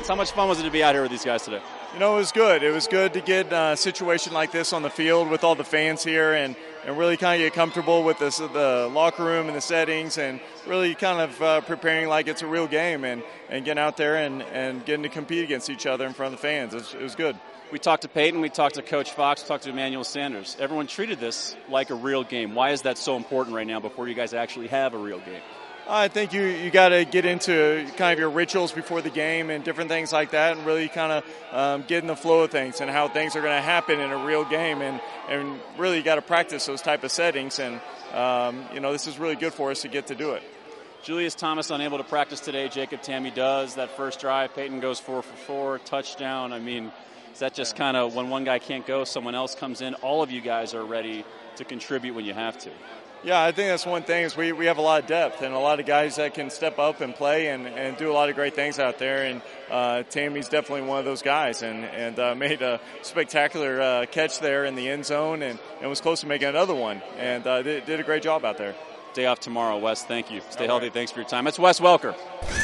How much fun was it to be out here with these guys today? You know, it was good. It was good to get a situation like this on the field with all the fans here and really kind of get comfortable with the locker room and the settings and really kind of preparing like it's a real game and getting out there and getting to compete against each other in front of the fans. It was good. We talked to Peyton, we talked to Coach Fox, we talked to Emmanuel Sanders. Everyone treated this like a real game. Why is that so important right now before you guys actually have a real game? I think you got to get into kind of your rituals before the game and different things like that and really kind of get in the flow of things and how things are going to happen in a real game and really you got to practice those type of settings and, this is really good for us to get to do it. Julius Thomas unable to practice today. Jacob Tamme does. That first drive, Peyton goes 4 for 4, touchdown. I mean, is that just kind of when one guy can't go, someone else comes in? All of you guys are ready to contribute when you have to. Yeah, I think that's one thing is we have a lot of depth and a lot of guys that can step up and play and do a lot of great things out there. And Tammy's definitely one of those guys and made a spectacular catch there in the end zone and was close to making another one and did a great job out there. Day off tomorrow, Wes. Thank you. Stay healthy. Thanks for your time. It's Wes Welker.